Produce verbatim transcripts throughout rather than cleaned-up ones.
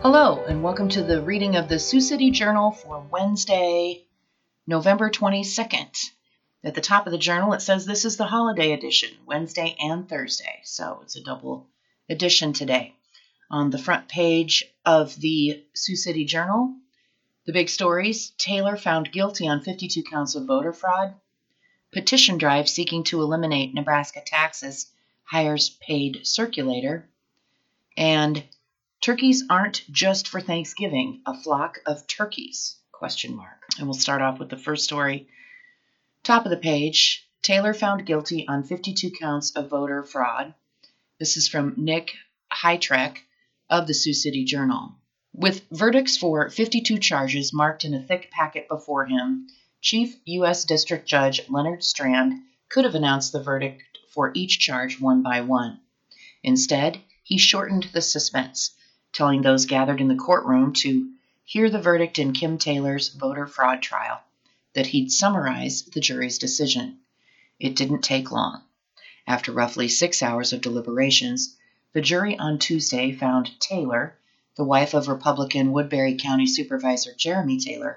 Hello, and welcome to the reading of the Sioux City Journal for Wednesday, November twenty-second. At the top of the journal, it says this is the holiday edition, Wednesday and Thursday, so it's a double edition today. On the front page of the Sioux City Journal, the big stories: Taylor found guilty on fifty-two counts of voter fraud, petition drive seeking to eliminate Nebraska taxes hires paid circulator, and turkeys aren't just for Thanksgiving, a flock of turkeys, question mark. And we'll start off with the first story. Top of the page, Taylor found guilty on fifty-two counts of voter fraud. This is from Nick Hytrek of the Sioux City Journal. With verdicts for fifty-two charges marked in a thick packet before him, Chief U S District Judge Leonard Strand could have announced the verdict for each charge one by one. Instead, he shortened the suspense, telling those gathered in the courtroom to hear the verdict in Kim Taylor's voter fraud trial, that he'd summarize the jury's decision. It didn't take long. After roughly six hours of deliberations, the jury on Tuesday found Taylor, the wife of Republican Woodbury County Supervisor Jeremy Taylor,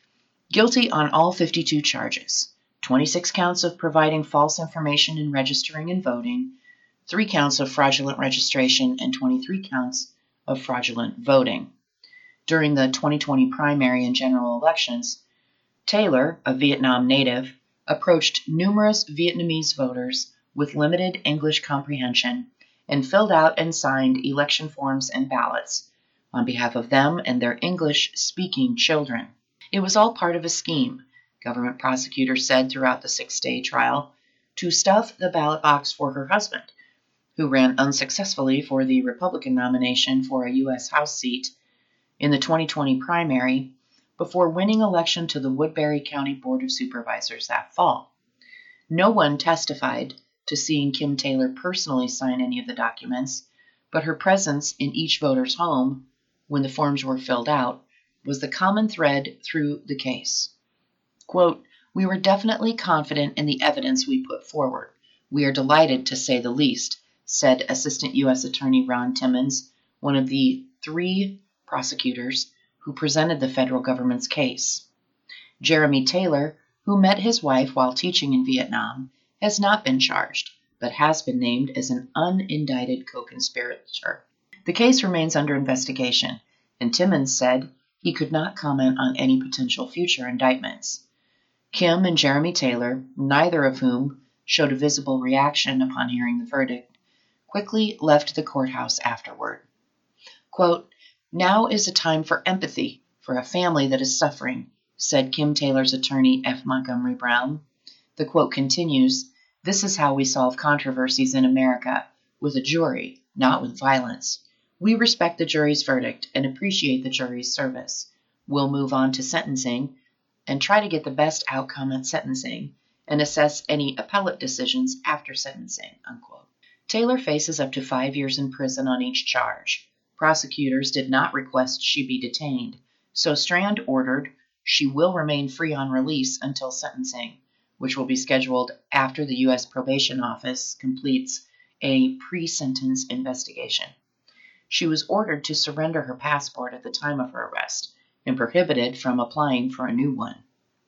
guilty on all fifty-two charges, twenty-six counts of providing false information in registering and voting, three counts of fraudulent registration, and twenty-three counts of fraudulent voting. During the twenty twenty primary and general elections, Taylor, a Vietnam native, approached numerous Vietnamese voters with limited English comprehension and filled out and signed election forms and ballots on behalf of them and their English-speaking children. It was all part of a scheme, government prosecutors said throughout the six-day trial, to stuff the ballot box for her husband, who ran unsuccessfully for the Republican nomination for a U S House seat in the twenty twenty primary before winning election to the Woodbury County Board of Supervisors that fall. No one testified to seeing Kim Taylor personally sign any of the documents, but her presence in each voter's home when the forms were filled out was the common thread through the case. Quote, "We were definitely confident in the evidence we put forward. We are delighted, to say the least," said Assistant U S Attorney Ron Timmons, one of the three prosecutors who presented the federal government's case. Jeremy Taylor, who met his wife while teaching in Vietnam, has not been charged, but has been named as an unindicted co-conspirator. The case remains under investigation, and Timmons said he could not comment on any potential future indictments. Kim and Jeremy Taylor, neither of whom showed a visible reaction upon hearing the verdict, quickly left the courthouse afterward. Quote, "Now is a time for empathy for a family that is suffering," said Kim Taylor's attorney F. Montgomery Brown. The quote continues, "This is how we solve controversies in America, with a jury, not with violence. We respect the jury's verdict and appreciate the jury's service. We'll move on to sentencing and try to get the best outcome at sentencing and assess any appellate decisions after sentencing," unquote. Taylor faces up to five years in prison on each charge. Prosecutors did not request she be detained, so Strand ordered she will remain free on release until sentencing, which will be scheduled after the U S Probation Office completes a pre-sentence investigation. She was ordered to surrender her passport at the time of her arrest and prohibited from applying for a new one.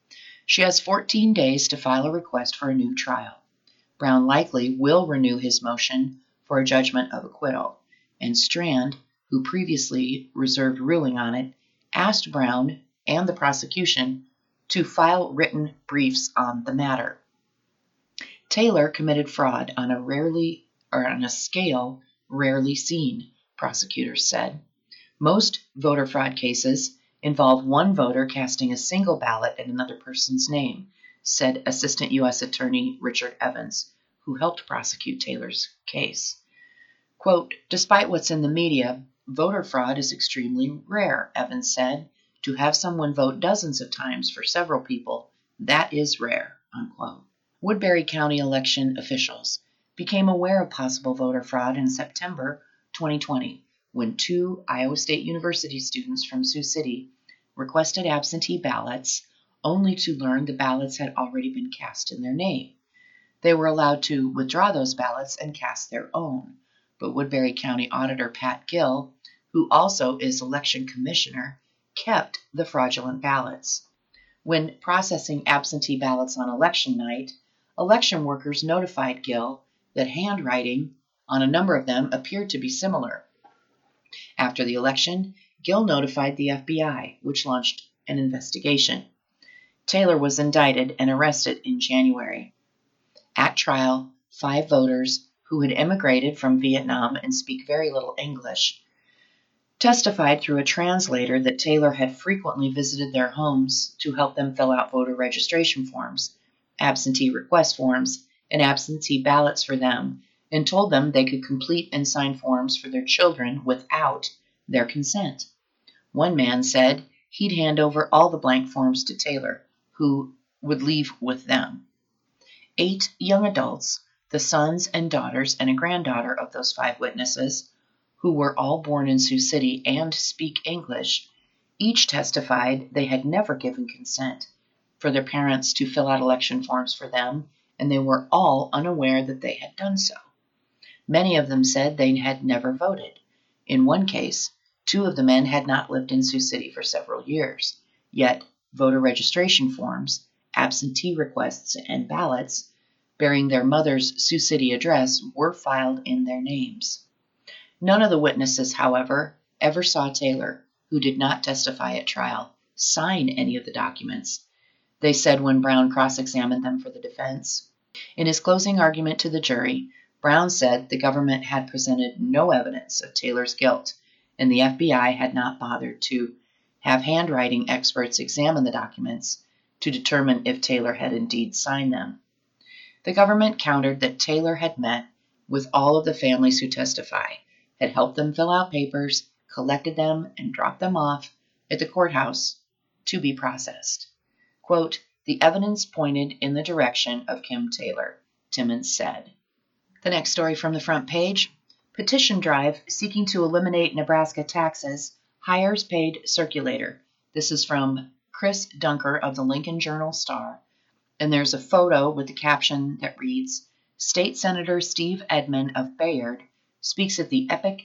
She has fourteen days to file a request for a new trial. Brown likely will renew his motion for a judgment of acquittal, and Strand, who previously reserved ruling on it, asked Brown and the prosecution to file written briefs on the matter. Taylor committed fraud on a rarely or on a scale rarely seen, prosecutors said. Most voter fraud cases involve one voter casting a single ballot in another person's name, said Assistant U S Attorney Richard Evans, who helped prosecute Taylor's case. Quote, "Despite what's in the media, voter fraud is extremely rare," Evans said. "To have someone vote dozens of times for several people, that is rare," unquote. Woodbury County election officials became aware of possible voter fraud in September twenty twenty, when two Iowa State University students from Sioux City requested absentee ballots only to learn the ballots had already been cast in their name. They were allowed to withdraw those ballots and cast their own, but Woodbury County Auditor Pat Gill, who also is election commissioner, kept the fraudulent ballots. When processing absentee ballots on election night, election workers notified Gill that handwriting on a number of them appeared to be similar. After the election, Gill notified the F B I, which launched an investigation. Taylor was indicted and arrested in January. At trial, five voters who had immigrated from Vietnam and speak very little English testified through a translator that Taylor had frequently visited their homes to help them fill out voter registration forms, absentee request forms, and absentee ballots for them, and told them they could complete and sign forms for their children without their consent. One man said he'd hand over all the blank forms to Taylor, who would leave with them. Eight young adults, the sons and daughters and a granddaughter of those five witnesses, who were all born in Sioux City and speak English, each testified they had never given consent for their parents to fill out election forms for them, and they were all unaware that they had done so. Many of them said they had never voted. In one case, two of the men had not lived in Sioux City for several years, yet voter registration forms, absentee requests, and ballots bearing their mother's Sioux City address were filed in their names. None of the witnesses, however, ever saw Taylor, who did not testify at trial, sign any of the documents, they said when Brown cross-examined them for the defense. In his closing argument to the jury, Brown said the government had presented no evidence of Taylor's guilt, and the F B I had not bothered to have handwriting experts examine the documents to determine if Taylor had indeed signed them. The government countered that Taylor had met with all of the families who testify, had helped them fill out papers, collected them, and dropped them off at the courthouse to be processed. Quote, "The evidence pointed in the direction of Kim Taylor," Timmons said. The next story from the front page, petition drive seeking to eliminate Nebraska taxes, hires paid circulator. This is from Chris Dunker of the Lincoln Journal-Star, and there's a photo with the caption that reads, "State Senator Steve Edmond of Bayard speaks at the Epic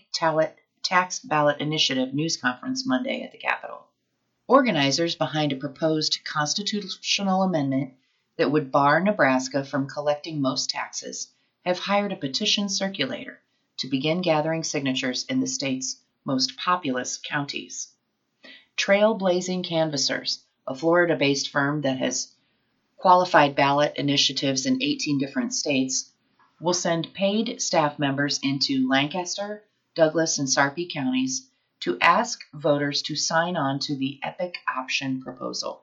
Tax Ballot Initiative news conference Monday at the Capitol." Organizers behind a proposed constitutional amendment that would bar Nebraska from collecting most taxes have hired a petition circulator to begin gathering signatures in the state's most populous counties. Trailblazing Canvassers, a Florida-based firm that has qualified ballot initiatives in eighteen different states, will send paid staff members into Lancaster, Douglas, and Sarpy counties to ask voters to sign on to the Epic Option proposal.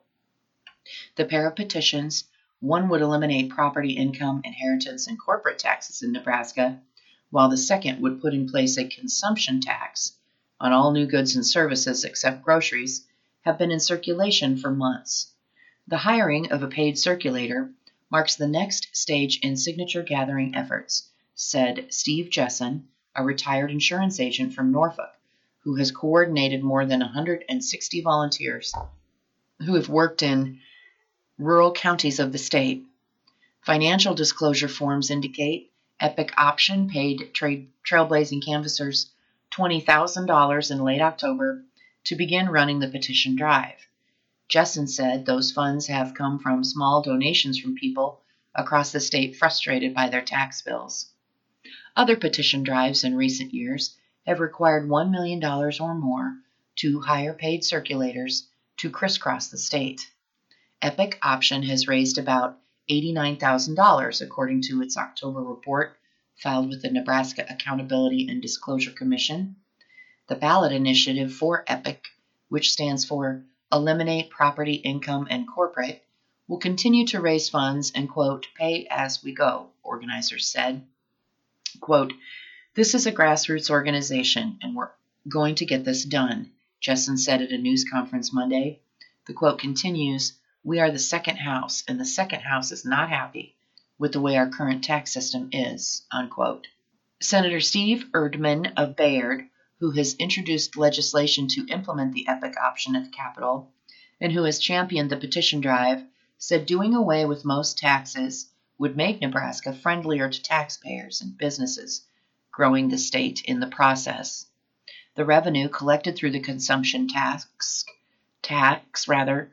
The pair of petitions, one would eliminate property income, inheritance, and corporate taxes in Nebraska, while the second would put in place a consumption tax on all new goods and services except groceries, have been in circulation for months. The hiring of a paid circulator marks the next stage in signature gathering efforts, said Steve Jessen, a retired insurance agent from Norfolk, who has coordinated more than one hundred sixty volunteers who have worked in rural counties of the state. Financial disclosure forms indicate Epic Option paid trade, Trailblazing Canvassers twenty thousand dollars in late October to begin running the petition drive. Jessen said those funds have come from small donations from people across the state frustrated by their tax bills. Other petition drives in recent years have required one million dollars or more to hire paid circulators to crisscross the state. Epic Option has raised about eighty-nine thousand dollars, according to its October report filed with the Nebraska Accountability and Disclosure Commission. The ballot initiative for Epic, which stands for Eliminate Property Income and Corporate, will continue to raise funds and, quote, pay as we go, organizers said. Quote, "This is a grassroots organization, and we're going to get this done," Jessen said at a news conference Monday. The quote continues, "We are the second house, and the second house is not happy with the way our current tax system is," unquote. Senator Steve Erdman of Bayard, who has introduced legislation to implement the Epic Option at the Capitol, and who has championed the petition drive, said doing away with most taxes would make Nebraska friendlier to taxpayers and businesses, growing the state in the process. The revenue collected through the consumption tax, tax rather,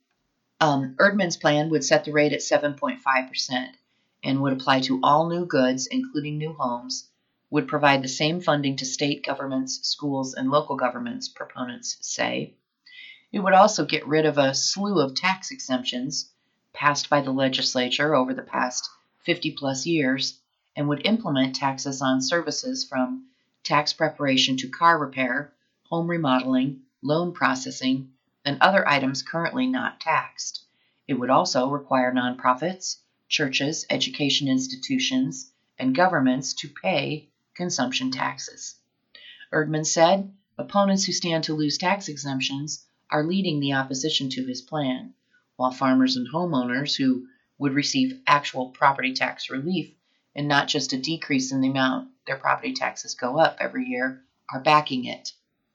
um, Erdman's plan would set the rate at seven point five percent and would apply to all new goods, including new homes, would provide the same funding to state governments, schools, and local governments, proponents say. It would also get rid of a slew of tax exemptions passed by the legislature over the past fifty plus years and would implement taxes on services from tax preparation to car repair, home remodeling, loan processing, and other items currently not taxed. It would also require nonprofits, churches, education institutions, and governments to pay consumption taxes. Erdman said opponents who stand to lose tax exemptions are leading the opposition to his plan, while farmers and homeowners who would receive actual property tax relief and not just a decrease in the amount their property taxes go up every year are backing it.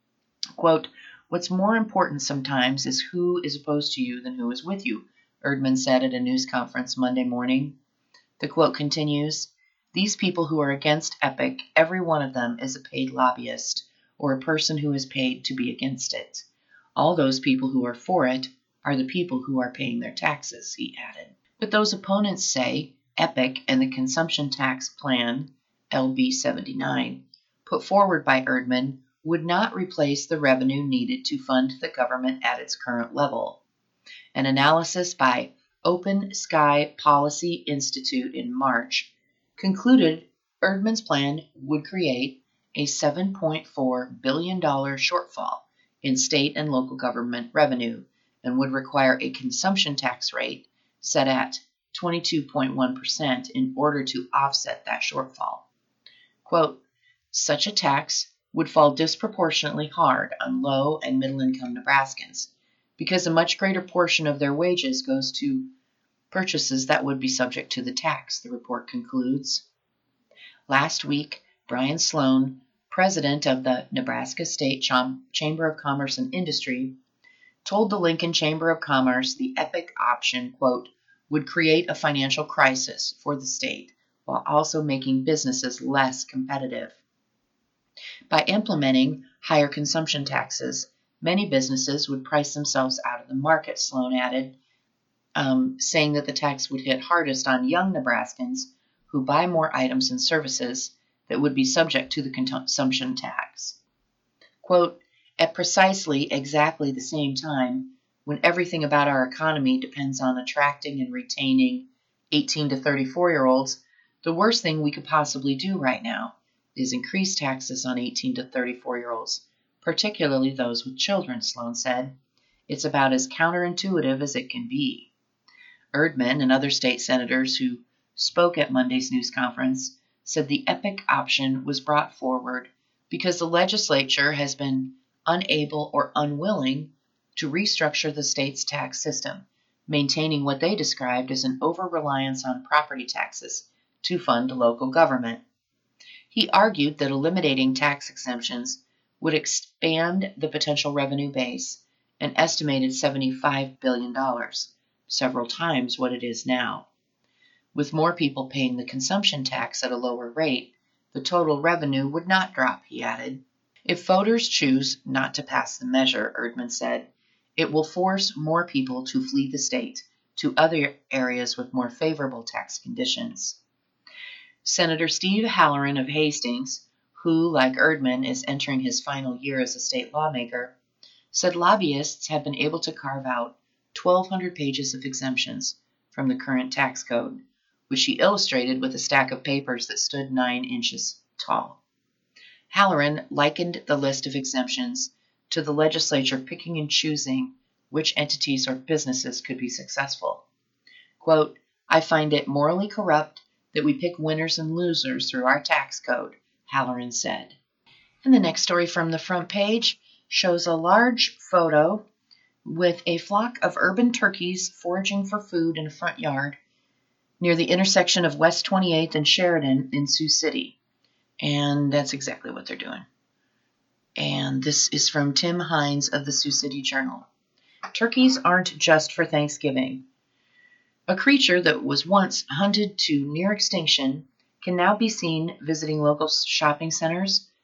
Quote, "What's more important sometimes is who is opposed to you than who is with you," Erdman said at a news conference Monday morning. The quote continues, "These people who are against EPIC, every one of them is a paid lobbyist or a person who is paid to be against it. All those people who are for it are the people who are paying their taxes," he added. But those opponents say EPIC and the consumption tax plan, L B seventy-nine, put forward by Erdman, would not replace the revenue needed to fund the government at its current level. An analysis by Open Sky Policy Institute in March concluded Erdman's plan would create a seven point four billion dollars shortfall in state and local government revenue and would require a consumption tax rate set at twenty-two point one percent in order to offset that shortfall. Quote, "Such a tax would fall disproportionately hard on low and middle-income Nebraskans because a much greater portion of their wages goes to purchases that would be subject to the tax," the report concludes. Last week, Brian Sloan, president of the Nebraska State Cham- Chamber of Commerce and Industry, told the Lincoln Chamber of Commerce the EPIC option, quote, "would create a financial crisis for the state while also making businesses less competitive. By implementing higher consumption taxes, many businesses would price themselves out of the market," Sloan added, um, saying that the tax would hit hardest on young Nebraskans who buy more items and services that would be subject to the consumption tax. Quote, "At precisely exactly the same time, when everything about our economy depends on attracting and retaining eighteen to thirty-four-year-olds, the worst thing we could possibly do right now is increase taxes on eighteen to thirty-four-year-olds, particularly those with children," Sloan said. "It's about as counterintuitive as it can be." Erdman and other state senators who spoke at Monday's news conference said the EPIC option was brought forward because the legislature has been unable or unwilling to restructure the state's tax system, maintaining what they described as an over-reliance on property taxes to fund local government. He argued that eliminating tax exemptions would expand the potential revenue base, an estimated seventy-five billion dollars, several times what it is now. With more people paying the consumption tax at a lower rate, the total revenue would not drop, he added. If voters choose not to pass the measure, Erdman said, it will force more people to flee the state to other areas with more favorable tax conditions. Senator Steve Halloran of Hastings, who, like Erdman, is entering his final year as a state lawmaker, said lobbyists have been able to carve out twelve hundred pages of exemptions from the current tax code, which he illustrated with a stack of papers that stood nine inches tall. Halloran likened the list of exemptions to the legislature picking and choosing which entities or businesses could be successful. Quote, "I find it morally corrupt that we pick winners and losers through our tax code," Halloran said. And the next story from the front page shows a large photo with a flock of urban turkeys foraging for food in a front yard near the intersection of West twenty-eighth and Sheridan in Sioux City. And that's exactly what they're doing. And this is from Tim Hines of the Sioux City Journal. Turkeys aren't just for Thanksgiving. A creature that was once hunted to near extinction can now be seen visiting local shopping centers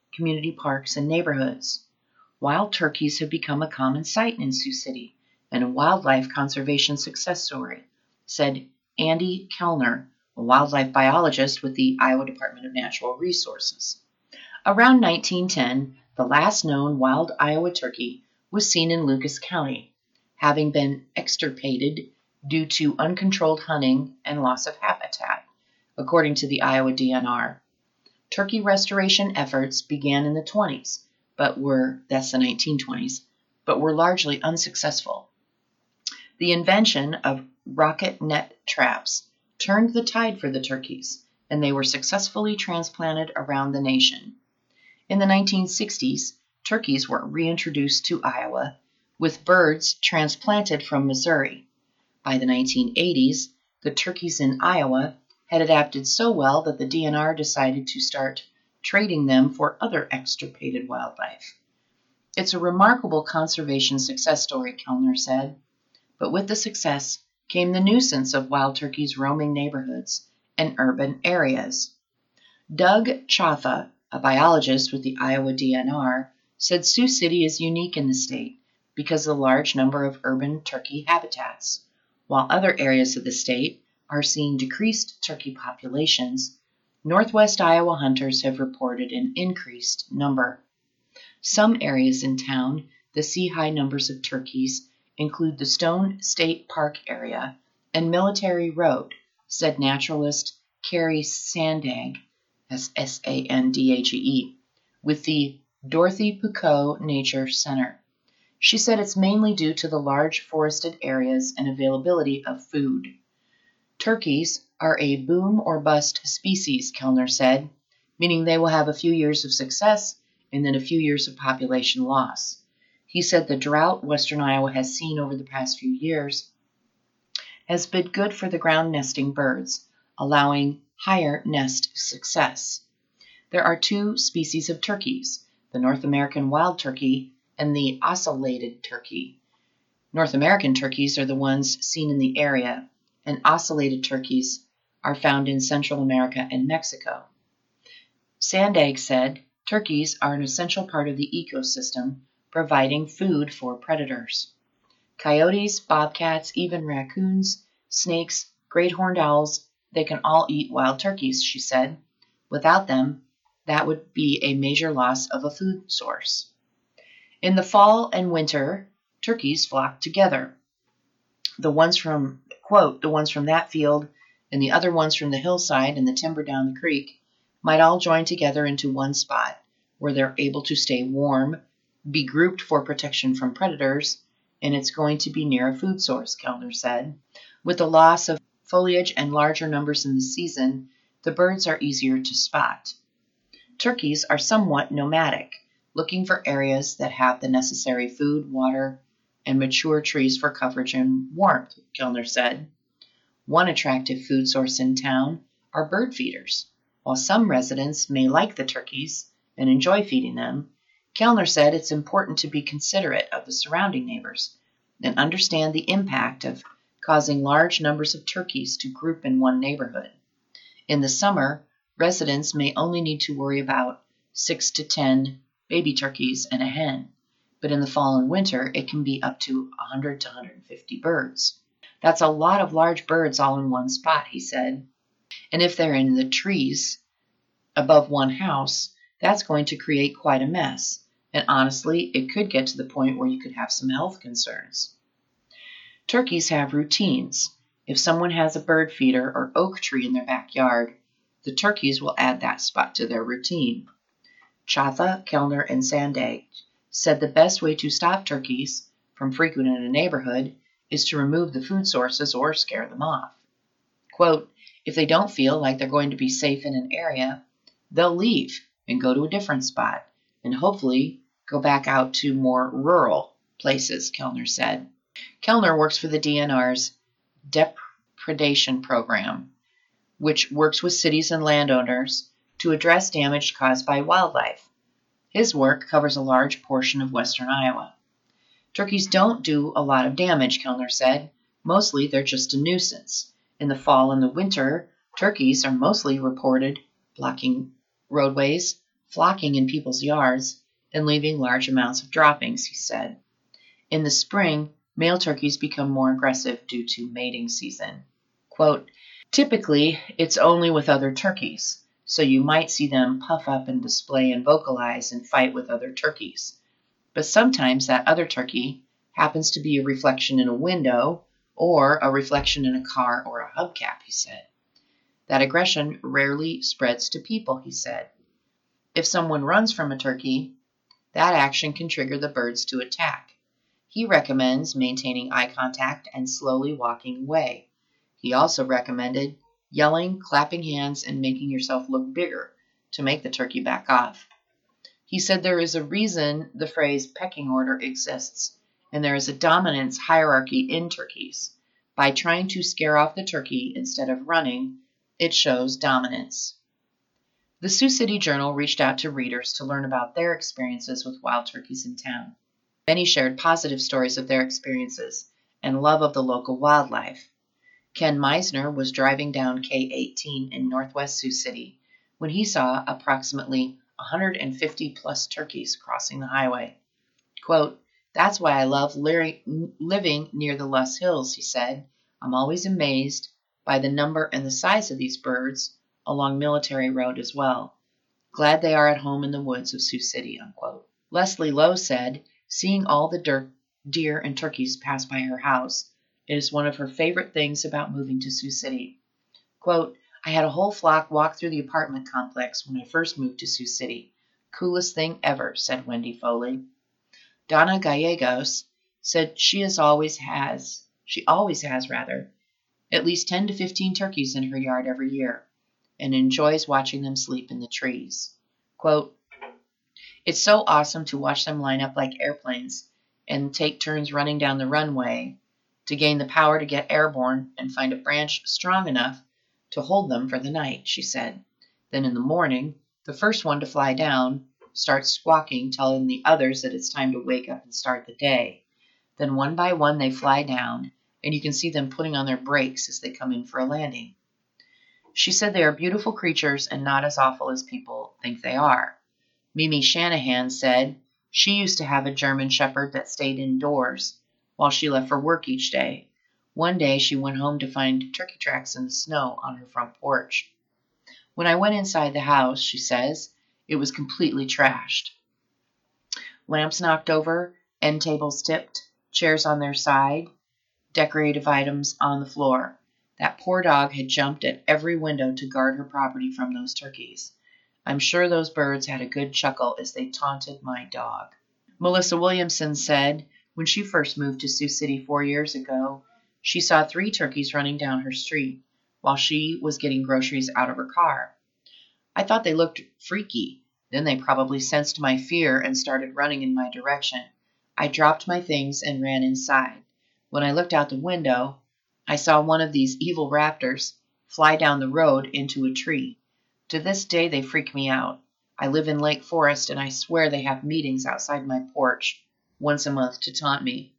community parks, and neighborhoods. Wild turkeys have become a common sight in Sioux City and a wildlife conservation success story, said Andy Kellner, a wildlife biologist with the Iowa Department of Natural Resources. Around nineteen ten, the last known wild Iowa turkey was seen in Lucas County, having been extirpated due to uncontrolled hunting and loss of habitat, according to the Iowa D N R. Turkey restoration efforts began in the twenties, but were, that's the nineteen twenties, but were largely unsuccessful. The invention of rocket net traps turned the tide for the turkeys, and they were successfully transplanted around the nation. In the nineteen sixties, turkeys were reintroduced to Iowa, with birds transplanted from Missouri. By the nineteen eighties, the turkeys in Iowa had adapted so well that the D N R decided to start trading them for other extirpated wildlife. It's a remarkable conservation success story, Kellner said, but with the success came the nuisance of wild turkeys roaming neighborhoods and urban areas. Doug Chotha, a biologist with the Iowa D N R, said Sioux City is unique in the state because of the large number of urban turkey habitats. While other areas of the state are seeing decreased turkey populations, Northwest Iowa hunters have reported an increased number. Some areas in town that see high numbers of turkeys include the Stone State Park area and Military Road, said naturalist Carrie Sandag, that's S A N D A G E, with the Dorothy Pucot Nature Center. She said it's mainly due to the large forested areas and availability of food. Turkeys are a boom or bust species, Kellner said, meaning they will have a few years of success and then a few years of population loss. He said the drought Western Iowa has seen over the past few years has been good for the ground nesting birds, allowing higher nest success. There are two species of turkeys, the North American wild turkey and the ocellated turkey. North American turkeys are the ones seen in the area, and ocellated turkeys are found in Central America and Mexico. Sandag said turkeys are an essential part of the ecosystem, providing food for predators. Coyotes, bobcats, even raccoons, snakes, great horned owls, they can all eat wild turkeys, she said. Without them, that would be a major loss of a food source. In the fall and winter, turkeys flock together. The ones from, quote, the ones from that field and the other ones from the hillside and the timber down the creek might all join together into one spot where they're able to stay warm, be grouped for protection from predators, and it's going to be near a food source, Kellner said. With the loss of foliage and larger numbers in the season, the birds are easier to spot. Turkeys are somewhat nomadic, looking for areas that have the necessary food, water, and mature trees for coverage and warmth, Kellner said. One attractive food source in town are bird feeders. While some residents may like the turkeys and enjoy feeding them, Kellner said it's important to be considerate of the surrounding neighbors and understand the impact of causing large numbers of turkeys to group in one neighborhood. In the summer, residents may only need to worry about six to ten baby turkeys and a hen, but in the fall and winter, it can be up to one hundred to one hundred fifty birds. That's a lot of large birds all in one spot, he said. And if they're in the trees above one house, that's going to create quite a mess. And honestly, it could get to the point where you could have some health concerns. Turkeys have routines. If someone has a bird feeder or oak tree in their backyard, the turkeys will add that spot to their routine. Chotha, Kellner, and Sandag said the best way to stop turkeys from frequenting a neighborhood is to remove the food sources or scare them off. Quote, if they don't feel like they're going to be safe in an area, they'll leave and go to a different spot and hopefully go back out to more rural places, Kellner said. Kellner works for the D N R's depredation program, which works with cities and landowners to address damage caused by wildlife. His work covers a large portion of western Iowa. Turkeys don't do a lot of damage, Kellner said. Mostly they're just a nuisance. In the fall and the winter, turkeys are mostly reported blocking roadways, flocking in people's yards and leaving large amounts of droppings, he said. In the spring, male turkeys become more aggressive due to mating season. Quote, typically, it's only with other turkeys, so you might see them puff up and display and vocalize and fight with other turkeys. But sometimes that other turkey happens to be a reflection in a window or a reflection in a car or a hubcap, he said. That aggression rarely spreads to people, he said. If someone runs from a turkey, that action can trigger the birds to attack. He recommends maintaining eye contact and slowly walking away. He also recommended yelling, clapping hands, and making yourself look bigger to make the turkey back off. He said there is a reason the phrase pecking order exists, and there is a dominance hierarchy in turkeys. By trying to scare off the turkey instead of running, it shows dominance. The Sioux City Journal reached out to readers to learn about their experiences with wild turkeys in town. Many shared positive stories of their experiences and love of the local wildlife. Ken Meisner was driving down K eighteen in northwest Sioux City when he saw approximately one hundred fifty plus turkeys crossing the highway. Quote, that's why I love living near the Luss Hills, he said. I'm always amazed by the number and the size of these birds along Military Road as well. Glad they are at home in the woods of Sioux City, unquote. Leslie Lowe said, seeing all the deer and turkeys pass by her house, it is one of her favorite things about moving to Sioux City. Quote, I had a whole flock walk through the apartment complex when I first moved to Sioux City. Coolest thing ever, said Wendy Foley. Donna Gallegos said she is always has, she always has rather, at least ten to fifteen turkeys in her yard every year, and enjoys watching them sleep in the trees. Quote, it's so awesome to watch them line up like airplanes and take turns running down the runway to gain the power to get airborne and find a branch strong enough to hold them for the night, she said. Then in the morning, the first one to fly down starts squawking, telling the others that it's time to wake up and start the day. Then one by one they fly down, and you can see them putting on their brakes as they come in for a landing. She said they are beautiful creatures and not as awful as people think they are. Mimi Shanahan said she used to have a German shepherd that stayed indoors while she left for work each day. One day she went home to find turkey tracks in the snow on her front porch. When I went inside the house, she says, it was completely trashed. Lamps knocked over, end tables tipped, chairs on their side, decorative items on the floor. That poor dog had jumped at every window to guard her property from those turkeys. I'm sure those birds had a good chuckle as they taunted my dog. Melissa Williamson said when she first moved to Sioux City four years ago, she saw three turkeys running down her street while she was getting groceries out of her car. I thought they looked freaky. Then they probably sensed my fear and started running in my direction. I dropped my things and ran inside. When I looked out the window, I saw one of these evil raptors fly down the road into a tree. To this day, they freak me out. I live in Lake Forest, and I swear they have meetings outside my porch once a month to taunt me.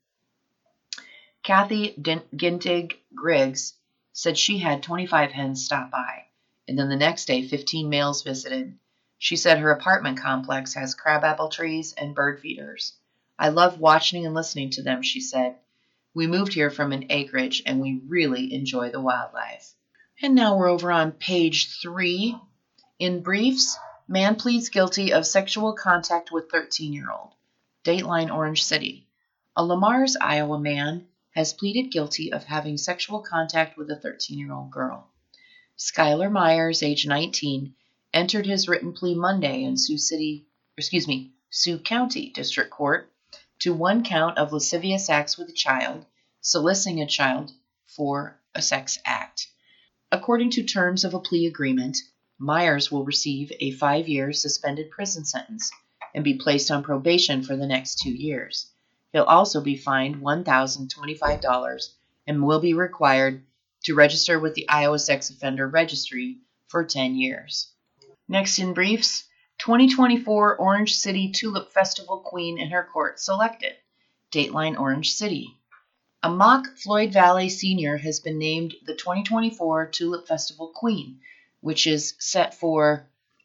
Kathy Gintig Griggs said she had twenty-five hens stop by, and then the next day, fifteen males visited. She said her apartment complex has crabapple trees and bird feeders. I love watching and listening to them, she said. We moved here from an acreage, and we really enjoy the wildlife. And now we're over on page three. In briefs, man pleads guilty of sexual contact with thirteen-year-old. Dateline Orange City. A Lamar's, Iowa man has pleaded guilty of having sexual contact with a thirteen-year-old girl. Skylar Myers, age nineteen, entered his written plea Monday in Sioux City, excuse me, Sioux County District Court to one count of lascivious acts with a child, soliciting a child for a sex act. According to terms of a plea agreement, Myers will receive a five-year suspended prison sentence and be placed on probation for the next two years. He'll also be fined one thousand twenty-five dollars and will be required to register with the Iowa Sex Offender Registry for ten years. Next in briefs, twenty twenty-four Orange City Tulip Festival Queen in her court selected. Dateline Orange City. A mock Floyd Valley senior has been named the twenty twenty-four Tulip Festival Queen, which is set for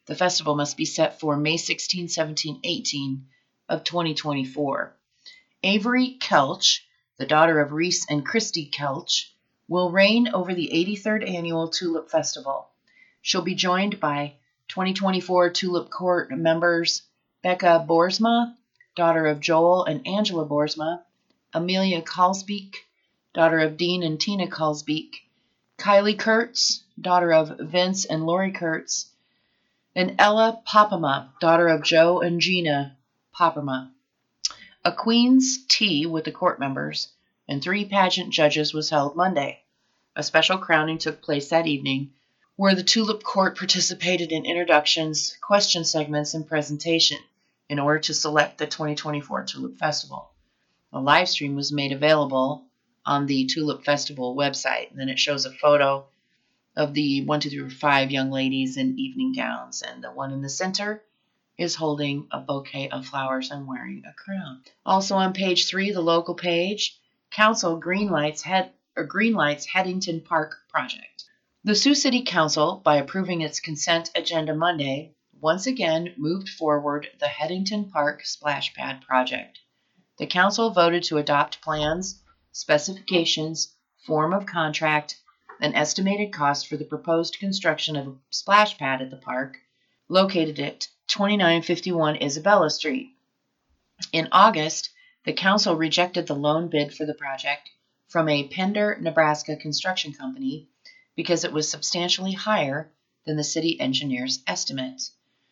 The festival must be set for May sixteenth, seventeenth, eighteenth of twenty twenty-four. Avery Kelch, the daughter of Reese and Christy Kelch, will reign over the eighty-third annual Tulip Festival. She'll be joined by twenty twenty-four Tulip Court members Becca Boersma, daughter of Joel and Angela Boersma, Amelia Kalsbeek, daughter of Dean and Tina Kalsbeek, Kylie Kurtz, daughter of Vince and Lori Kurtz, and Ella Popema, daughter of Joe and Gina Popema. A Queen's Tea with the court members and three pageant judges was held Monday. A special crowning took place that evening, where the Tulip Court participated in introductions, question segments, and presentation in order to select the twenty twenty-four Tulip Festival. A live stream was made available on the Tulip Festival website, and then it shows a photo of the one, two, three, five young ladies in evening gowns, and the one in the center is holding a bouquet of flowers and wearing a crown. Also on page three, the local page, Council greenlights head or greenlights Headington Park project. The Sioux City Council, by approving its consent agenda Monday, once again moved forward the Headington Park splash pad project. The council voted to adopt plans, specifications, form of contract, and estimated cost for the proposed construction of a splash pad at the park, located at twenty-nine fifty-one Isabella Street. In August, the council rejected the loan bid for the project from a Pender, Nebraska construction company because it was substantially higher than the city engineer's estimate.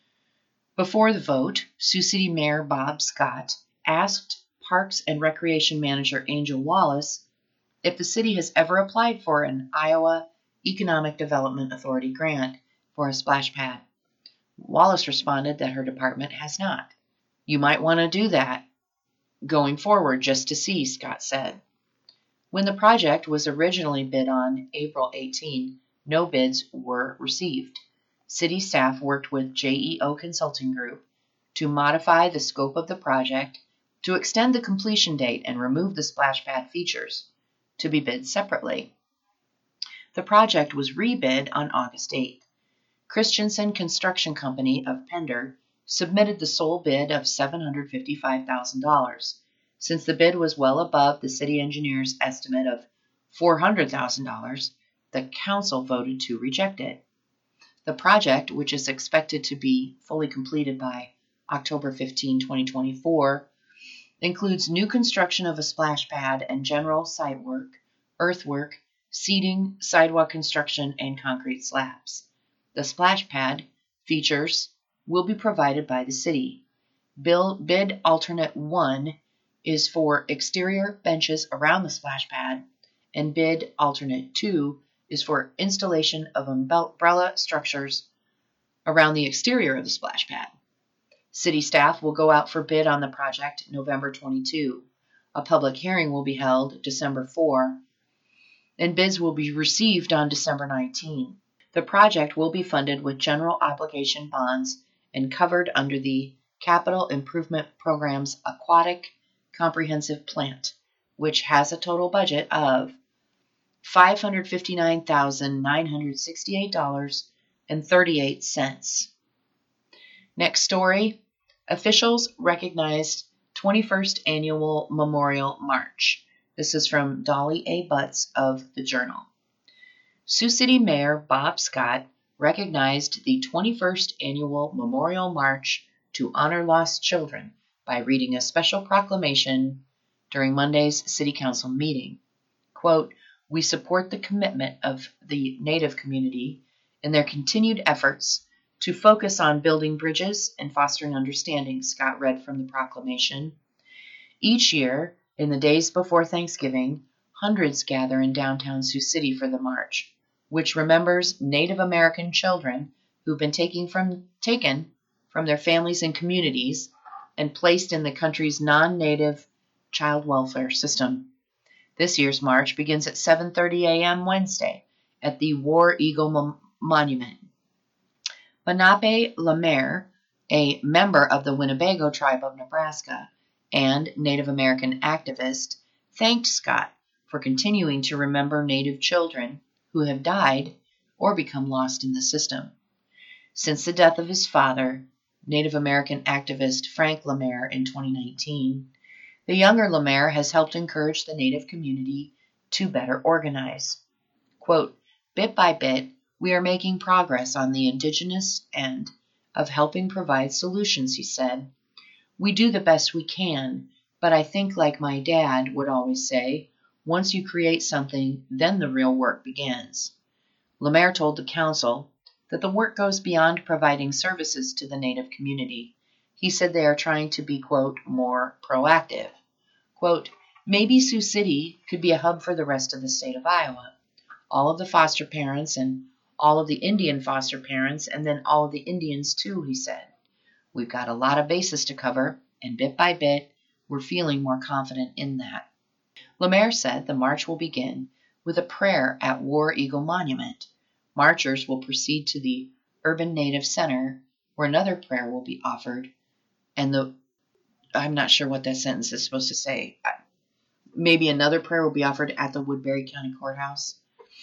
Before the vote, Sioux City Mayor Bob Scott asked Parks and Recreation Manager Angel Wallace if the city has ever applied for an Iowa Economic Development Authority grant for a splash pad. Wallace responded that her department has not. You might want to do that going forward just to see, Scott said. When the project was originally bid on April eighteenth, no bids were received. City staff worked with J E O Consulting Group to modify the scope of the project to extend the completion date and remove the splash pad features to be bid separately. The project was rebid on August eighth. Christensen Construction Company of Pender submitted the sole bid of seven hundred fifty-five thousand dollars. Since the bid was well above the city engineer's estimate of four hundred thousand dollars, the council voted to reject it. The project, which is expected to be fully completed by October fifteenth, twenty twenty-four, includes new construction of a splash pad and general site work, earthwork, seating, sidewalk construction, and concrete slabs. The splash pad features will be provided by the city. Bill, bid alternate one is for exterior benches around the splash pad, and bid alternate two is for installation of umbrella structures around the exterior of the splash pad. City staff will go out for bid on the project November twenty-second. A public hearing will be held December fourth, and bids will be received on December nineteenth. The project will be funded with general obligation bonds and covered under the Capital Improvement Program's Aquatic Comprehensive Plant, which has a total budget of five hundred fifty-nine thousand nine hundred sixty-eight dollars and thirty-eight cents. Next story, officials recognized twenty-first Annual Memorial March. This is from Dolly A. Butts of the Journal. Sioux City Mayor Bob Scott recognized the twenty-first Annual Memorial March to honor lost children by reading a special proclamation during Monday's City Council meeting. Quote, "We support the commitment of the Native community in their continued efforts to focus on building bridges and fostering understanding," Scott read from the proclamation. Each year, in the days before Thanksgiving, hundreds gather in downtown Sioux City for the march, which remembers Native American children who've been taken from, taken from their families and communities and placed in the country's non-Native child welfare system. This year's march begins at seven thirty a.m. Wednesday at the War Eagle Mo- Monument. Lenape Lemaire, a member of the Winnebago tribe of Nebraska and Native American activist, thanked Scott for continuing to remember Native children who have died or become lost in the system. Since the death of his father, Native American activist Frank LaMare, in twenty nineteen, the younger LaMare has helped encourage the Native community to better organize. Quote, bit by bit, we are making progress on the indigenous end of helping provide solutions, he said. We do the best we can, but I think, like my dad would always say, once you create something, then the real work begins. LaMare told the council that the work goes beyond providing services to the Native community. He said they are trying to be, quote, more proactive. Quote, maybe Sioux City could be a hub for the rest of the state of Iowa. All of the foster parents and all of the Indian foster parents, and then all of the Indians too, he said. We've got a lot of bases to cover, and bit by bit, we're feeling more confident in that. LaMare said the march will begin with a prayer at War Eagle Monument. Marchers will proceed to the Urban Native Center, where another prayer will be offered, and the I'm not sure what that sentence is supposed to say. Maybe another prayer will be offered at the Woodbury County Courthouse.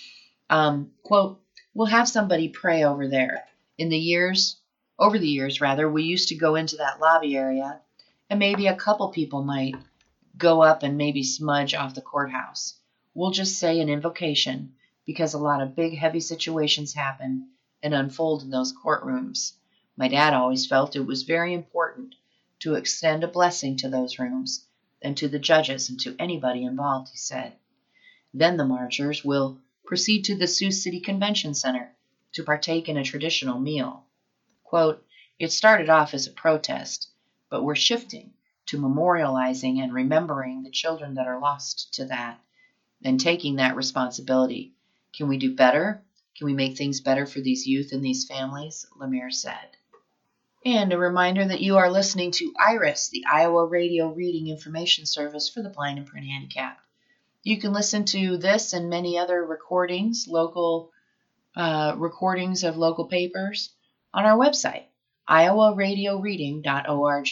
Um, quote, we'll have somebody pray over there. In the years, over the years rather, we used to go into that lobby area, and maybe a couple people might go up and maybe smudge off the courthouse. We'll just say an invocation, because a lot of big, heavy situations happen and unfold in those courtrooms. My dad always felt it was very important to extend a blessing to those rooms and to the judges and to anybody involved, he said. Then the marchers will proceed to the Sioux City Convention Center to partake in a traditional meal. Quote, it started off as a protest, but we're shifting to memorializing and remembering the children that are lost to that and taking that responsibility. Can we do better? Can we make things better for these youth and these families? LaMare said. And a reminder that you are listening to IRIS, the Iowa Radio Reading Information Service for the Blind and Print Handicapped. You can listen to this and many other recordings, local uh, recordings of local papers, on our website, iowa radio reading dot org.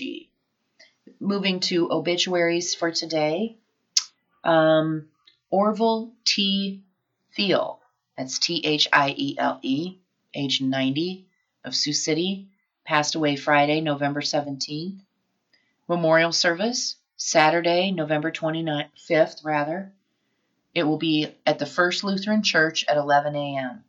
Moving to obituaries for today, um, Orville T. Thiele, that's T H I E L E, age ninety, of Sioux City, passed away Friday, November seventeenth. Memorial service, Saturday, November twenty-fifth, rather. It will be at the First Lutheran Church at eleven a.m.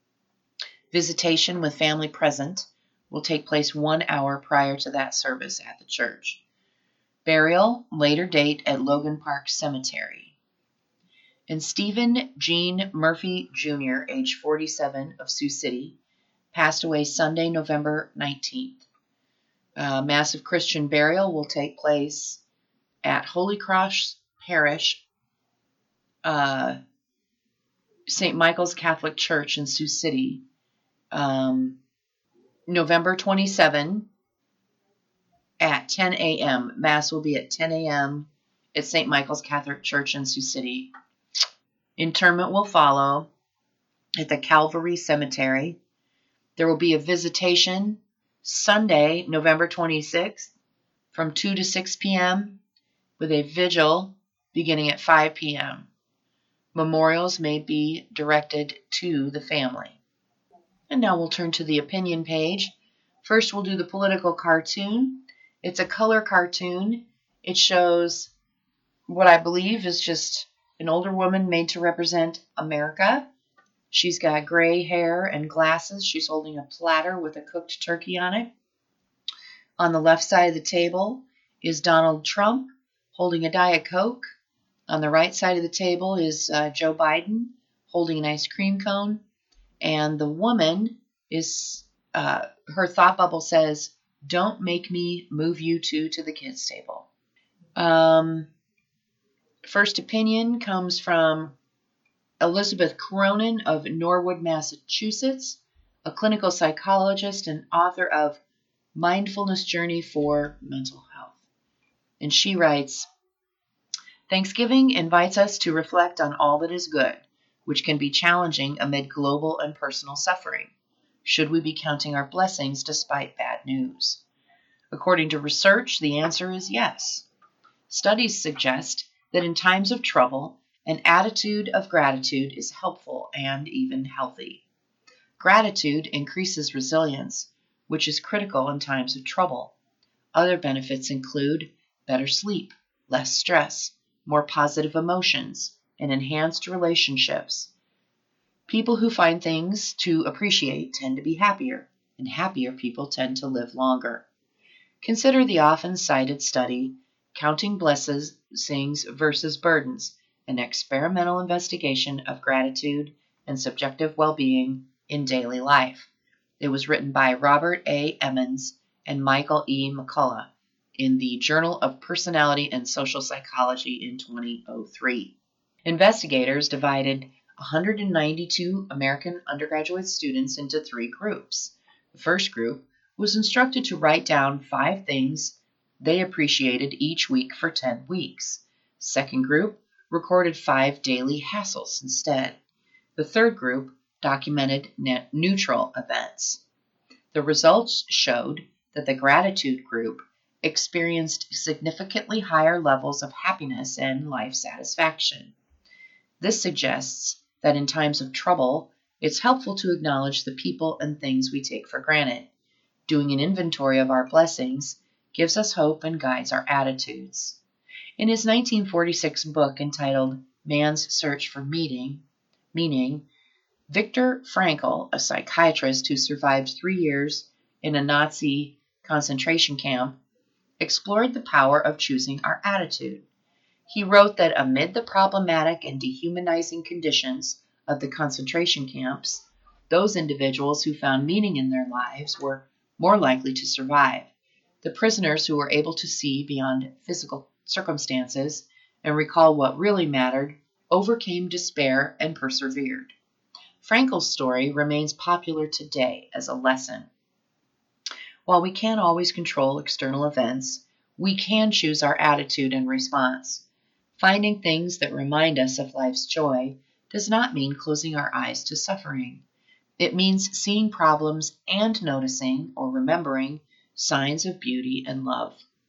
Visitation with family present will take place one hour prior to that service at the church. Burial, later date at Logan Park Cemetery. And Stephen Gene Murphy Junior, age forty-seven, of Sioux City, passed away Sunday, November nineteenth. Uh, massive Christian burial will take place at Holy Cross Parish, uh, Saint Michael's Catholic Church in Sioux City, um, November twenty-seventh at ten a.m. Mass will be at ten a.m. at Saint Michael's Catholic Church in Sioux City. Interment will follow at the Calvary Cemetery. There will be a visitation Sunday, November twenty-sixth, from two to six p.m., with a vigil beginning at five p.m. Memorials may be directed to the family. And now we'll turn to the opinion page. First, we'll do the political cartoon. It's a color cartoon. It shows what I believe is just an older woman made to represent America. She's got gray hair and glasses. She's holding a platter with a cooked turkey on it. On the left side of the table is Donald Trump holding a Diet Coke. On the right side of the table is uh, Joe Biden holding an ice cream cone. And the woman is, uh, her thought bubble says, don't make me move you two to the kids' table. Um, first opinion comes from Elizabeth Cronin of Norwood, Massachusetts, a clinical psychologist and author of Mindfulness Journey for Mental Health. And she writes, Thanksgiving invites us to reflect on all that is good, which can be challenging amid global and personal suffering. Should we be counting our blessings despite bad news? According to research, the answer is yes. Studies suggest that in times of trouble, an attitude of gratitude is helpful and even healthy. Gratitude increases resilience which is critical in times of trouble. Other benefits include better sleep, less stress, more positive emotions, and enhanced relationships. People who find things to appreciate tend to be happier, and happier people tend to live longer. Consider the often cited study, Counting Blessings versus Burdens, an experimental investigation of gratitude and subjective well-being in daily life. It was written by Robert A. Emmons and Michael E. McCullough in the Journal of Personality and Social Psychology in two thousand three. Investigators divided one hundred ninety-two American undergraduate students into three groups. The first group was instructed to write down five things they appreciated each week for ten weeks. The second group recorded five daily hassles instead. The third group documented net neutral events. The results showed that the gratitude group experienced significantly higher levels of happiness and life satisfaction. This suggests that in times of trouble, it's helpful to acknowledge the people and things we take for granted. Doing an inventory of our blessings gives us hope and guides our attitudes. In his nineteen forty-six book entitled Man's Search for Meaning, Meaning, Viktor Frankl, a psychiatrist who survived three years in a Nazi concentration camp, explored the power of choosing our attitude. He wrote that amid the problematic and dehumanizing conditions of the concentration camps, those individuals who found meaning in their lives were more likely to survive. The prisoners who were able to see beyond physical circumstances and recall what really mattered overcame despair and persevered. Frankl's story remains popular today as a lesson. While we can't always control external events, we can choose our attitude and response. Finding things that remind us of life's joy does not mean closing our eyes to suffering. It means seeing problems and noticing or remembering signs of beauty and love.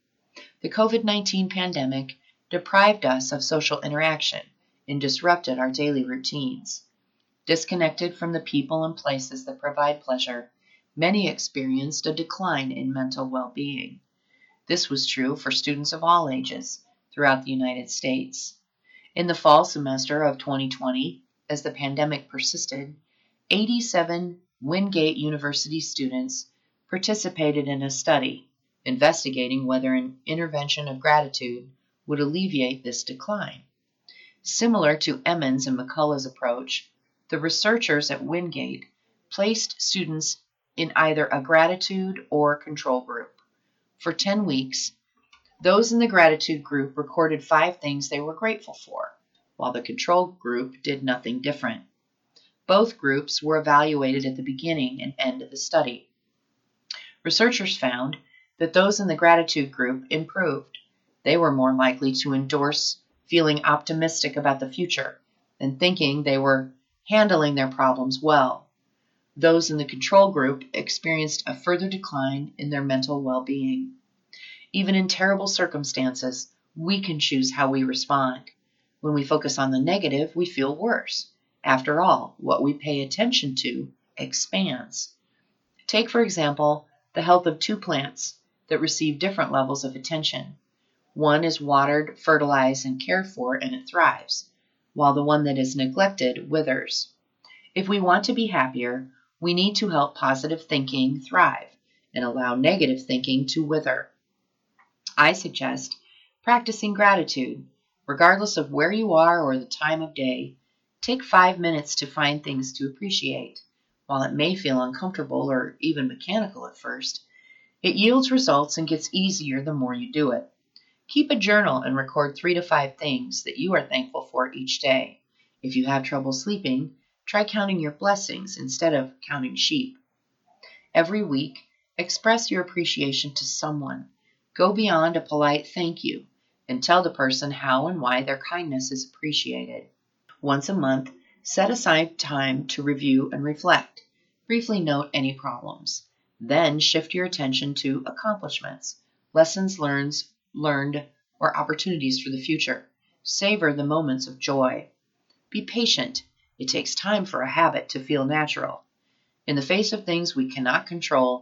The COVID nineteen pandemic deprived us of social interaction and disrupted our daily routines. Disconnected from the people and places that provide pleasure, many experienced a decline in mental well-being. This was true for students of all ages throughout the United States. In the fall semester of twenty twenty, as the pandemic persisted, eighty-seven Wingate University students participated in a study investigating whether an intervention of gratitude would alleviate this decline. Similar to Emmons and McCullough's approach, the researchers at Wingate placed students in either a gratitude or control group. For ten weeks, those in the gratitude group recorded five things they were grateful for, while the control group did nothing different. Both groups were evaluated at the beginning and end of the study. Researchers found that those in the gratitude group improved. They were more likely to endorse feeling optimistic about the future and thinking they were handling their problems well. Those in the control group experienced a further decline in their mental well-being. Even in terrible circumstances, we can choose how we respond. When we focus on the negative, we feel worse. After all, what we pay attention to expands. Take, for example, the health of two plants that receive different levels of attention. One is watered, fertilized, and cared for, and it thrives, while the one that is neglected withers. If we want to be happier, we need to help positive thinking thrive and allow negative thinking to wither. I suggest practicing gratitude, regardless of where you are or the time of day. Take five minutes to find things to appreciate. While it may feel uncomfortable or even mechanical at first, it yields results and gets easier the more you do it. Keep a journal and record three to five things that you are thankful for each day. If you have trouble sleeping, try counting your blessings instead of counting sheep. Every week, express your appreciation to someone. Go beyond a polite thank you and tell the person how and why their kindness is appreciated. Once a month, set aside time to review and reflect. Briefly note any problems. Then shift your attention to accomplishments, lessons learned, learned, or opportunities for the future. Savor the moments of joy. Be patient. It takes time for a habit to feel natural. In the face of things we cannot control,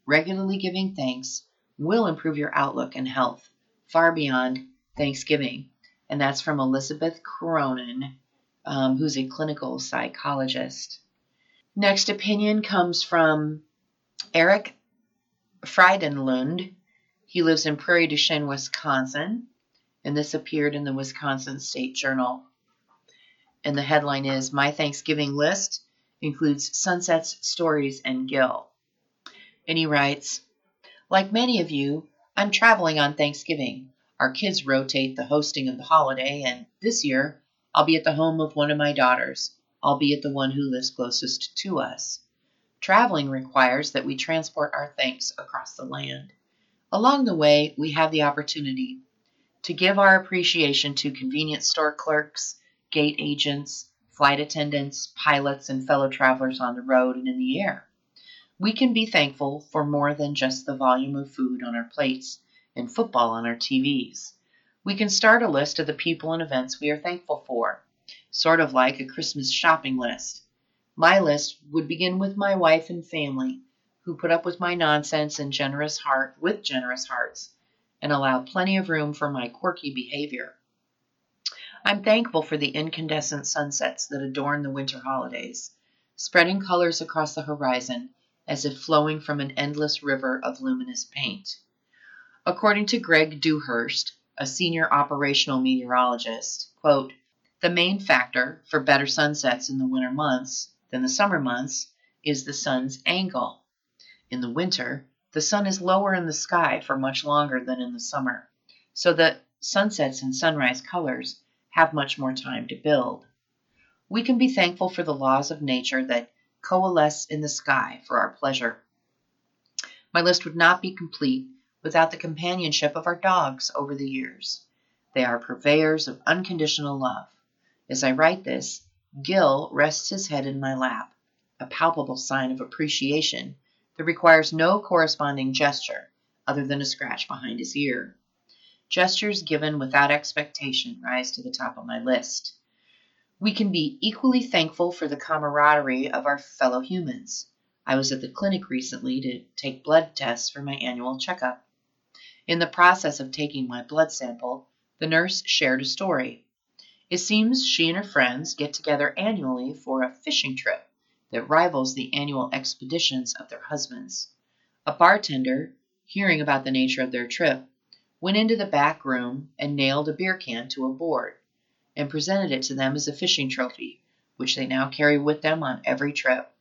regularly giving thanks will improve your outlook and health far beyond Thanksgiving. And that's from Elizabeth Cronin, um, who's a clinical psychologist. Next opinion comes from Eric Frydenlund. He lives in Prairie du Chien, Wisconsin, and this appeared in the Wisconsin State Journal. And the headline is, My Thanksgiving List Includes Sunsets, Stories, and Gil. And he writes, Like many of you, I'm traveling on Thanksgiving. Our kids rotate the hosting of the holiday, and this year I'll be at the home of one of my daughters, albeit the one who lives closest to us. Traveling requires that we transport our thanks across the land. Along the way, we have the opportunity to give our appreciation to convenience store clerks, gate agents, flight attendants, pilots, and fellow travelers on the road and in the air. We can be thankful for more than just the volume of food on our plates and football on our T Vs. We can start a list of the people and events we are thankful for, sort of like a Christmas shopping list. My list would begin with my wife and family, who put up with my nonsense and generous heart with generous hearts, and allow plenty of room for my quirky behavior. I'm thankful for the incandescent sunsets that adorn the winter holidays, spreading colors across the horizon as if flowing from an endless river of luminous paint. According to Greg Dewhurst, a senior operational meteorologist, quote, the main factor for better sunsets in the winter months than the summer months is the sun's angle. In the winter, the sun is lower in the sky for much longer than in the summer, so that sunsets and sunrise colors have much more time to build. We can be thankful for the laws of nature that coalesce in the sky for our pleasure. My list would not be complete without the companionship of our dogs over the years. They are purveyors of unconditional love. As I write this, Gil rests his head in my lap, a palpable sign of appreciation that requires no corresponding gesture other than a scratch behind his ear. Gestures given without expectation rise to the top of my list. We can be equally thankful for the camaraderie of our fellow humans. I was at the clinic recently to take blood tests for my annual checkup. In the process of taking my blood sample, the nurse shared a story. It seems she and her friends get together annually for a fishing trip that rivals the annual expeditions of their husbands. A bartender, hearing about the nature of their trip, went into the back room and nailed a beer can to a board and presented it to them as a fishing trophy, which they now carry with them on every trip.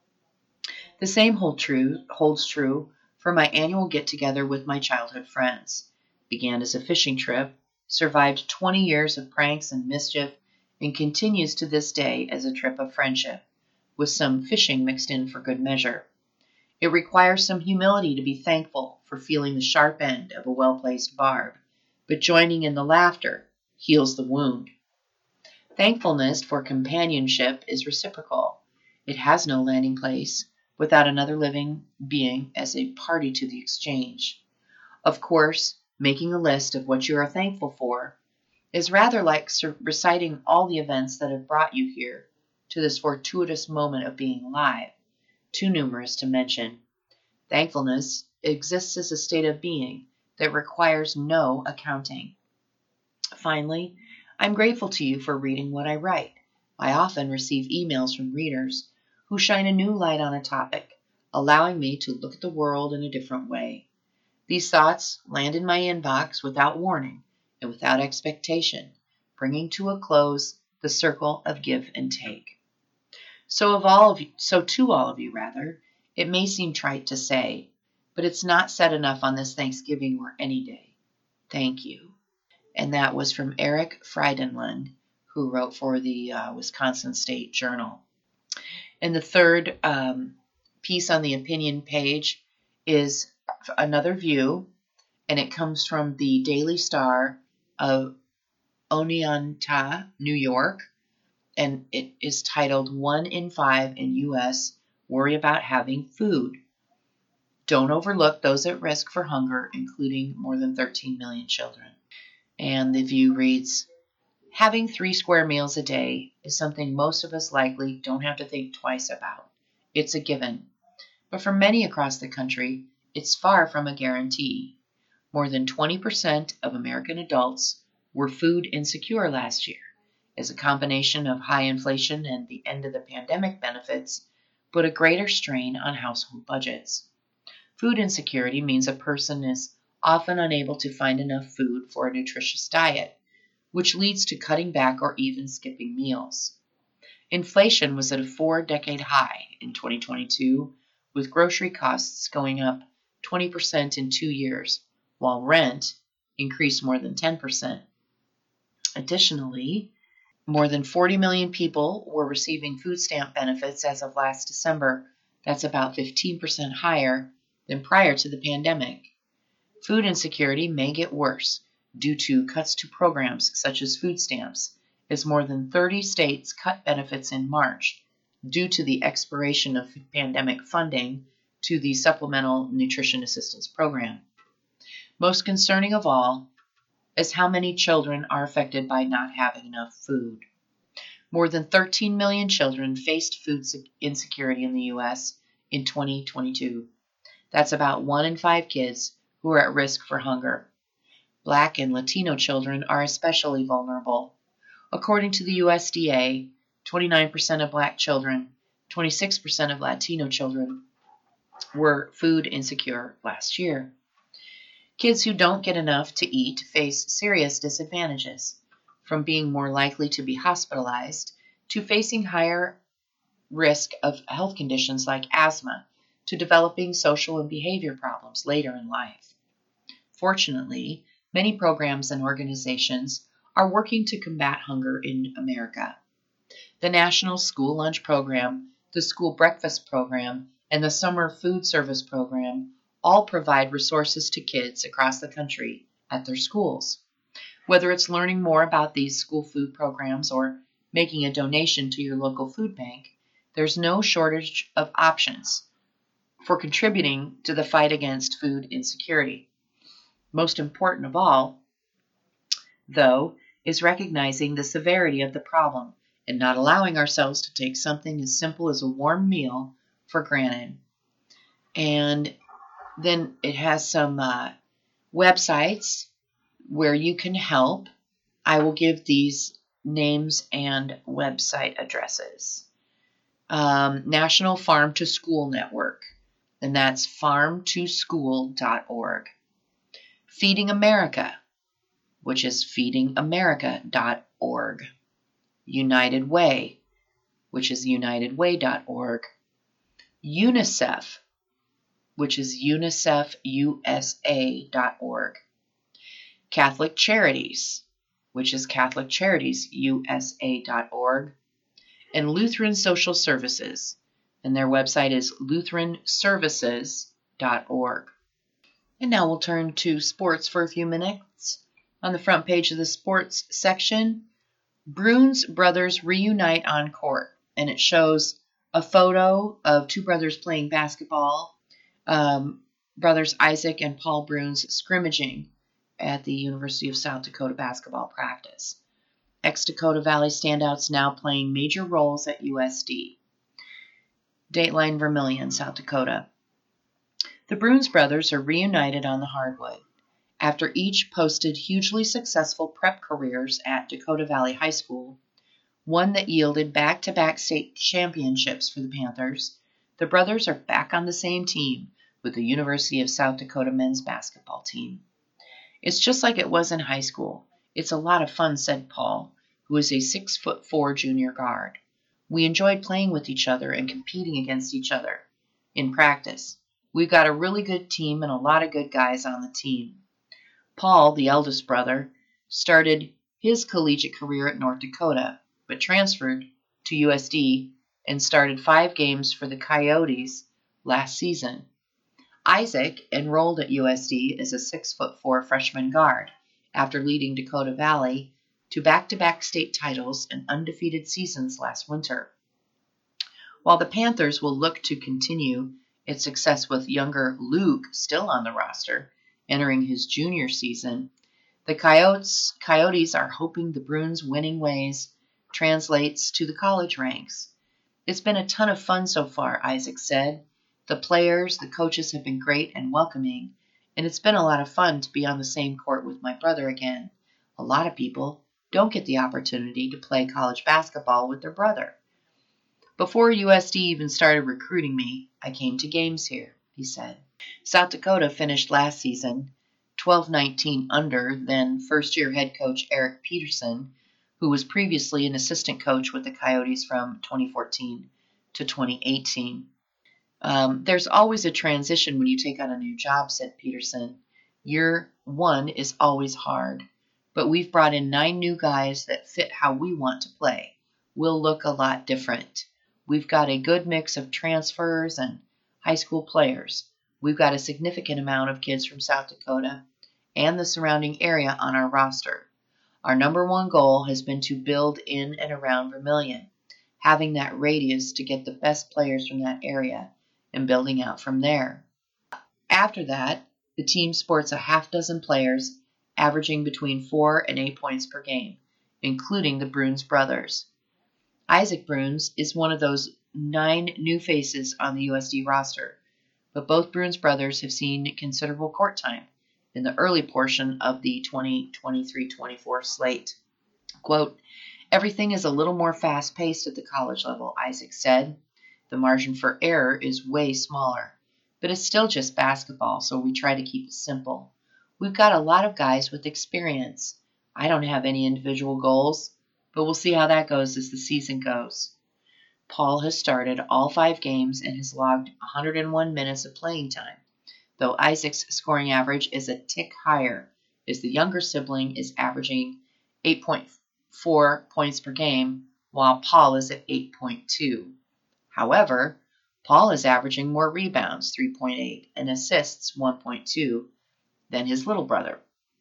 The same hold true, holds true for my annual get-together with my childhood friends. Began as a fishing trip, survived twenty years of pranks and mischief, and continues to this day as a trip of friendship, with some fishing mixed in for good measure. It requires some humility to be thankful for feeling the sharp end of a well-placed barb, but joining in the laughter heals the wound. Thankfulness for companionship is reciprocal. It has no landing place without another living being as a party to the exchange. Of course, making a list of what you are thankful for is rather like reciting all the events that have brought you here to this fortuitous moment of being alive, too numerous to mention. Thankfulness exists as a state of being that requires no accounting. Finally, I'm grateful to you for reading what I write. I often receive emails from readers who shine a new light on a topic, allowing me to look at the world in a different way. These thoughts land in my inbox without warning and without expectation, bringing to a close the circle of give and take. So of all of you, so to all of you rather, it may seem trite to say, but it's not said enough on this Thanksgiving or any day. Thank you. And that was from Eric Frydenlund, who wrote for the uh, Wisconsin State Journal. And the third um, piece on the opinion page is another view, and it comes from the Daily Star of Oneonta, New York, and it is titled One in Five in U S Worry About Having Food. Don't overlook those at risk for hunger, including more than thirteen million children. And the view reads, having three square meals a day is something most of us likely don't have to think twice about. It's a given. But for many across the country, it's far from a guarantee. More than twenty percent of American adults were food insecure last year, as a combination of high inflation and the end of the pandemic benefits put a greater strain on household budgets. Food insecurity means a person is often unable to find enough food for a nutritious diet, which leads to cutting back or even skipping meals. Inflation was at a four-decade high in twenty twenty-two, with grocery costs going up twenty percent in two years, while rent increased more than ten percent. Additionally, more than forty million people were receiving food stamp benefits as of last December. That's about fifteen percent higher than prior to the pandemic. Food insecurity may get worse due to cuts to programs such as food stamps, as more than thirty states cut benefits in March due to the expiration of pandemic funding to the Supplemental Nutrition Assistance Program. Most concerning of all is how many children are affected by not having enough food. More than thirteen million children faced food insecurity in the U S in twenty twenty-two. That's about one in five kids who are at risk for hunger. Black and Latino children are especially vulnerable. According to the U S D A, twenty-nine percent of Black children, twenty-six percent of Latino children were food insecure last year. Kids who don't get enough to eat face serious disadvantages, from being more likely to be hospitalized to facing higher risk of health conditions like asthma, to developing social and behavior problems later in life. Fortunately, many programs and organizations are working to combat hunger in America. The National School Lunch Program, the School Breakfast Program, and the Summer Food Service Program all provide resources to kids across the country at their schools. Whether it's learning more about these school food programs or making a donation to your local food bank, there's no shortage of options for contributing to the fight against food insecurity. Most important of all, though, is recognizing the severity of the problem and not allowing ourselves to take something as simple as a warm meal for granted. And then it has some uh, websites where you can help. I will give these names and website addresses. Um, National Farm to School Network, and that's farm to school dot org. Feeding America, which is feeding america dot org. United Way, which is united way dot org. UNICEF, which is unicef u s a dot org. Catholic Charities, which is catholic charities u s a dot org. And Lutheran Social Services, and their website is lutheran services dot org. And now we'll turn to sports for a few minutes. On the front page of the sports section, Bruns brothers reunite on court, and it shows a photo of two brothers playing basketball, um, brothers Isaac and Paul Bruns scrimmaging at the University of South Dakota basketball practice. Ex-Dakota Valley standouts now playing major roles at U S D. Dateline Vermillion, South Dakota. The Bruns brothers are reunited on the hardwood after each posted hugely successful prep careers at Dakota Valley High School, one that yielded back-to-back state championships for the Panthers. The brothers are back on the same team with the University of South Dakota men's basketball team. It's just like it was in high school. It's a lot of fun, said Paul, who is a six foot four junior guard. We enjoyed playing with each other and competing against each other in practice. We've got a really good team and a lot of good guys on the team. Paul, the eldest brother, started his collegiate career at North Dakota, but transferred to U S D and started five games for the Coyotes last season. Isaac enrolled at U S D as a six foot four freshman guard after leading Dakota Valley to back-to-back state titles and undefeated seasons last winter. While the Panthers will look to continue its success with younger Luke still on the roster, entering his junior season, the Coyotes, Coyotes are hoping the Bruns' winning ways translates to the college ranks. It's been a ton of fun so far, Isaac said. The players, the coaches have been great and welcoming, and it's been a lot of fun to be on the same court with my brother again. A lot of people don't get the opportunity to play college basketball with their brother. Before U S D even started recruiting me, I came to games here, he said. South Dakota finished last season twelve nineteen under then first-year head coach Eric Peterson, who was previously an assistant coach with the Coyotes from twenty fourteen to twenty eighteen. Um, there's always a transition when you take on a new job, said Peterson. Year one is always hard, but we've brought in nine new guys that fit how we want to play. We'll look a lot different. We've got a good mix of transfers and high school players. We've got a significant amount of kids from South Dakota and the surrounding area on our roster. Our number one goal has been to build in and around Vermilion, having that radius to get the best players from that area and building out from there. After that, the team sports a half dozen players, averaging between four and eight points per game, including the Bruns brothers. Isaac Bruns is one of those nine new faces on the U S D roster, but both Bruns brothers have seen considerable court time in the early portion of the twenty twenty-three twenty-four slate. Quote, everything is a little more fast-paced at the college level, Isaac said. The margin for error is way smaller, but it's still just basketball, so we try to keep it simple. We've got a lot of guys with experience. I don't have any individual goals, but we'll see how that goes as the season goes. Paul has started all five games and has logged one hundred one minutes of playing time, though Isaac's scoring average is a tick higher, as the younger sibling is averaging eight point four points per game, while Paul is at eight point two. However, Paul is averaging more rebounds, three point eight, and assists, one point two, than his little brother.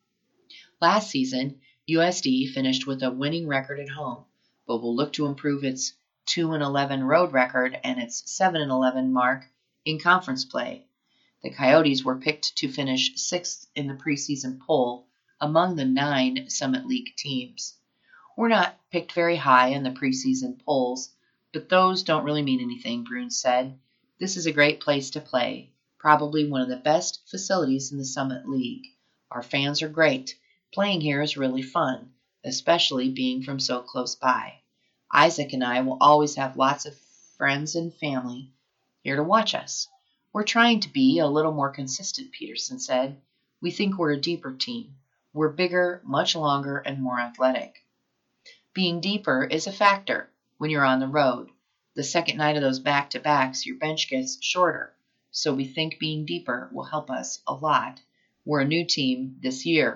Last season, U S D finished with a winning record at home, but will look to improve its two and eleven road record and its seven and eleven mark in conference play. The Coyotes were picked to finish sixth in the preseason poll among the nine Summit League teams. We're not picked very high in the preseason polls, but those don't really mean anything, Bruns said. This is a great place to play, probably one of the best facilities in the Summit League. Our fans are great. Playing here is really fun, especially being from so close by. Isaac and I will always have lots of friends and family here to watch us. We're trying to be a little more consistent, Peterson said. We think we're a deeper team. We're bigger, much longer, and more athletic. Being deeper is a factor when you're on the road. The second night of those back-to-backs, your bench gets shorter, so we think being deeper will help us a lot. We're a new team this year.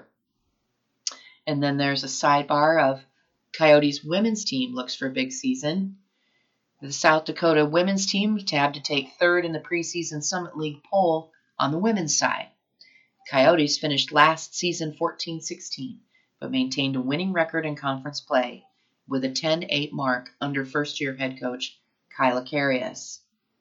And then there's a sidebar of Coyotes women's team looks for a big season. The South Dakota women's team tabbed to take third in the preseason Summit League poll on the women's side. Coyotes finished last season fourteen sixteen, but maintained a winning record in conference play with a ten eight mark under first-year head coach Kyla Carius.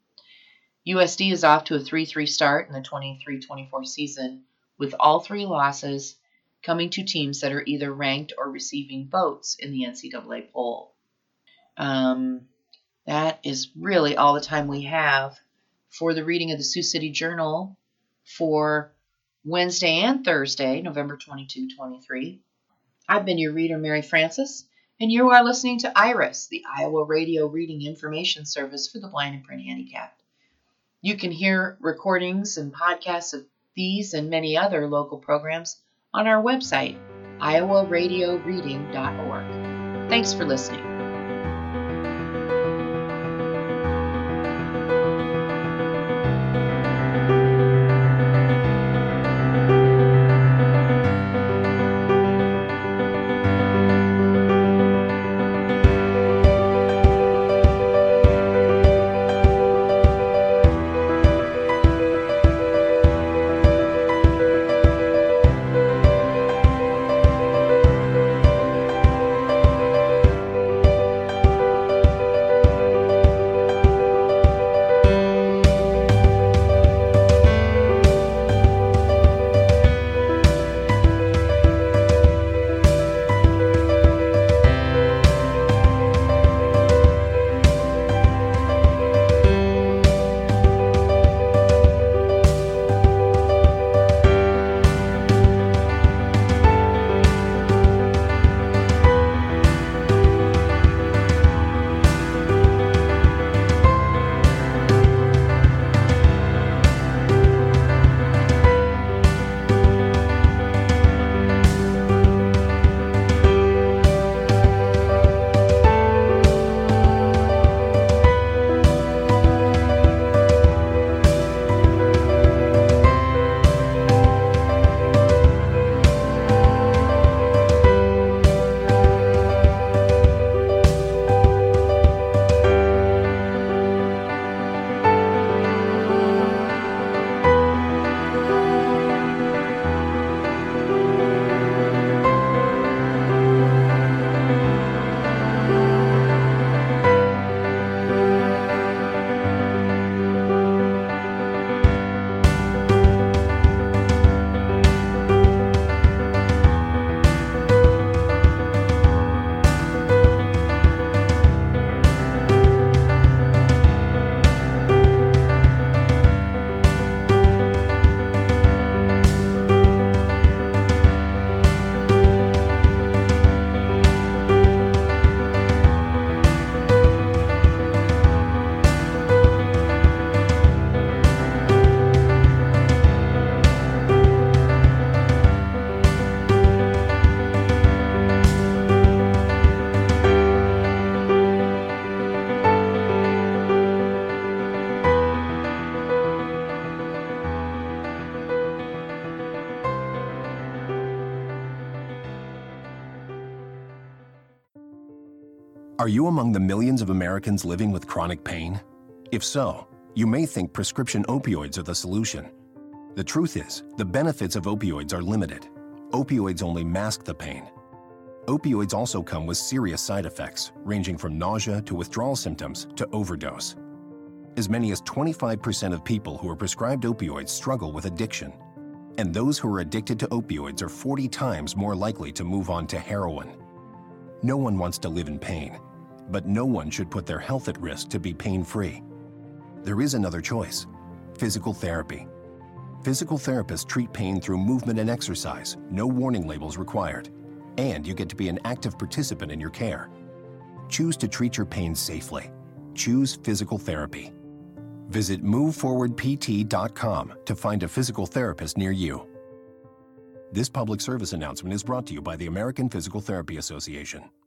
U S D is off to a three three start in the twenty-three twenty-four season, with all three losses coming to teams that are either ranked or receiving votes in the N C double A poll. Um, that is really all the time we have for the reading of the Sioux City Journal for Wednesday and Thursday, November twenty-second, twenty-three. I've been your reader, Mary Francis, and you are listening to IRIS, the Iowa Radio Reading Information Service for the Blind and Print Handicapped. You can hear recordings and podcasts of these and many other local programs on our website, iowa radio reading dot org. Thanks for listening. Are you among the millions of Americans living with chronic pain? If so, you may think prescription opioids are the solution. The truth is, the benefits of opioids are limited. Opioids only mask the pain. Opioids also come with serious side effects, ranging from nausea to withdrawal symptoms to overdose. As many as twenty-five percent of people who are prescribed opioids struggle with addiction. And those who are addicted to opioids are forty times more likely to move on to heroin. No one wants to live in pain, but no one should put their health at risk to be pain-free. There is another choice: physical therapy. Physical therapists treat pain through movement and exercise, no warning labels required, and you get to be an active participant in your care. Choose to treat your pain safely. Choose physical therapy. Visit move forward p t dot com to find a physical therapist near you. This public service announcement is brought to you by the American Physical Therapy Association.